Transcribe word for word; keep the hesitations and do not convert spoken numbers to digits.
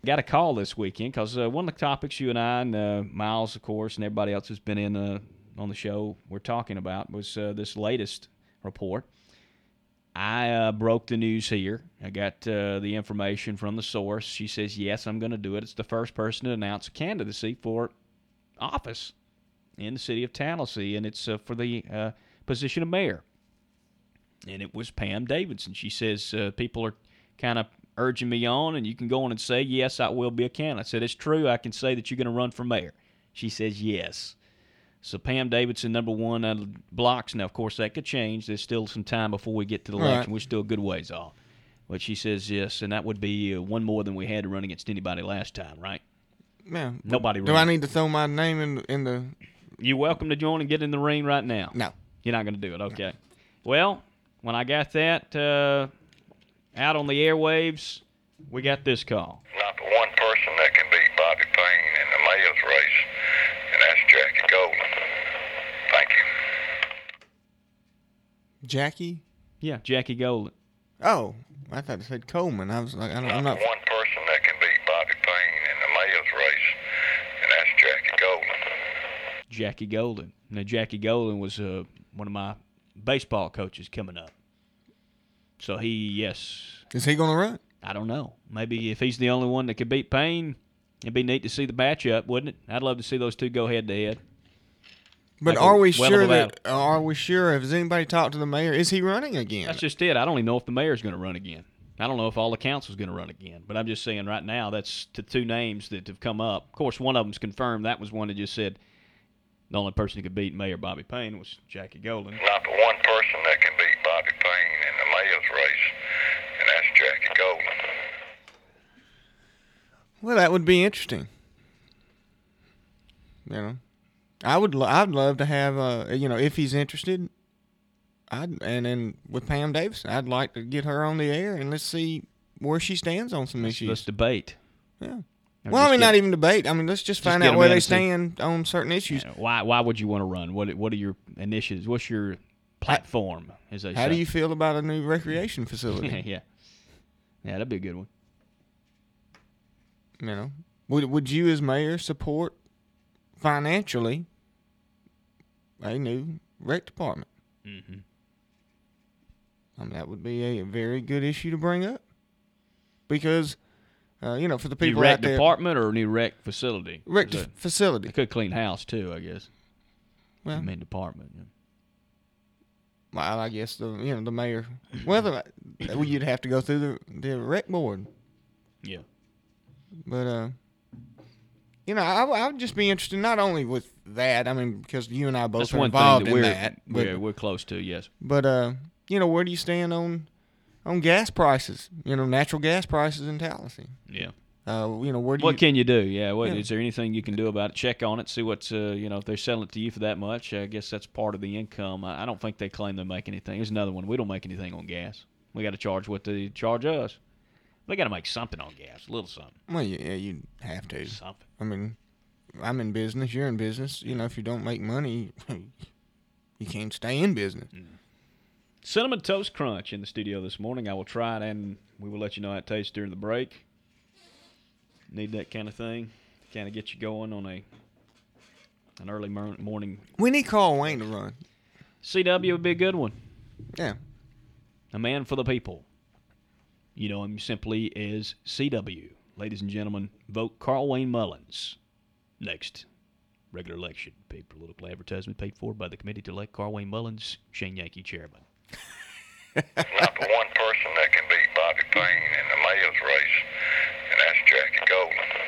Got a call this weekend because uh, one of the topics you and I and uh, Miles, of course, and everybody else who's been in uh, on the show we're talking about was uh, this latest report. I uh, broke the news here. I got uh, the information from the source. She says, yes, I'm going to do it. It's the first person to announce a candidacy for office in the city of Tallahassee, and it's uh, for the uh, position of mayor. And it was Pam Davidson. She says, uh, people are kind of urging me on, and you can go on and say, yes, I will be a candidate. I said, it's true. I can say that you're going to run for mayor. She says, yes. So Pam Davidson, number one out of blocks. Now, of course, that could change. There's still some time before we get to the election. Right. We're still a good ways off. But she says yes, and that would be uh, one more than we had to run against anybody last time, right? Yeah. Nobody Do ran. I need to throw my name in, in the... You're welcome to join and get in the ring right now. No. You're not going to do it, okay. No. Well, when I got that uh, out on the airwaves, we got this call. Not the one person that can beat Bobby Payne in the mayor's race, and that's Jackie Golden. Thank you. Jackie? Yeah, Jackie Golden. Oh, I thought it said Coleman. I was like, I don't, Not I'm not... the one person that can beat Bobby Payne in the mayor's race, and that's Jackie Golden. Jackie Golden. Now, Jackie Golden was uh, one of my baseball coaches coming up. So he, yes. Is he going to run? I don't know. Maybe if he's the only one that could beat Payne, it'd be neat to see the matchup, wouldn't it? I'd love to see those two go head-to-head. But Like are a we well sure of a that... Are we sure? Has anybody talked to the mayor? Is he running again? That's just it. I don't even know if the mayor's going to run again. I don't know if all the council's going to run again. But I'm just saying right now that's the two names that have come up. Of course, one of them's confirmed. That was one that just said the only person who could beat Mayor Bobby Payne was Jackie Golden. Not the one person that can beat Bobby Payne in the mayor's race, and that's Jackie Golden. Well, that would be interesting. You know, I would. Lo- I'd love to have. Uh, you know, if he's interested, I'd and then with Pam Davidson, I'd like to get her on the air and let's see where she stands on some Let's, issues. let's debate. Yeah. Or Well, I just mean, get- not even debate. I mean, let's just just find get out them where in they and see- stand on certain issues. Why Why would you want to run? What What are your initiatives? What's your platform, as they How say? do you feel about a new recreation facility? yeah. Yeah, that'd be a good one. You know, would would you as mayor support financially a new rec department? Mm-hmm. I mean, that would be a very good issue to bring up because, uh, you know, for the people New rec out there, department or new rec facility? rec Is that- facility. They could clean house too, I guess. Well, I mean department. Yeah. well, I guess the you know the mayor. Well, the, well, you'd have to go through the the rec board, Yeah. but uh, you know, I, I would just be interested not only with that. I mean, because you and I both That's are one thing involved that in we're that. But, we're, we're close to. Yes. but uh, you know, where do you stand on on gas prices? You know, natural gas prices in Tallahassee. Yeah. Uh, you know, where do What you? can you do? Yeah. What Yeah. is there anything you can do about it? Check on it. See what's uh, you know if they're selling it to you for that much. I guess that's part of the income. I, I don't think they claim they make anything. There's another one. We don't make anything on gas. We got to charge what they charge us. They got to make something on gas, a little something. Well, yeah, you have to. Something. I mean, I'm in business. You're in business. You know, if you don't make money, you can't stay in business. Cinnamon Toast Crunch in the studio this morning. I will try it, and we will let you know how it tastes during the break. Need that kind of thing to kind of get you going on a an early mor- morning. We need Carl Wayne to run. C W would be a good one. Yeah. A man for the people. You know him simply as C W. Ladies and gentlemen, vote Carl Wayne Mullins. Next regular election. Paid for political advertisement paid for by the committee to elect Carl Wayne Mullins, Shane Yankee chairman. Not the one person that can beat Bobby Payne in the mayor's race, and that's Jackie Golden.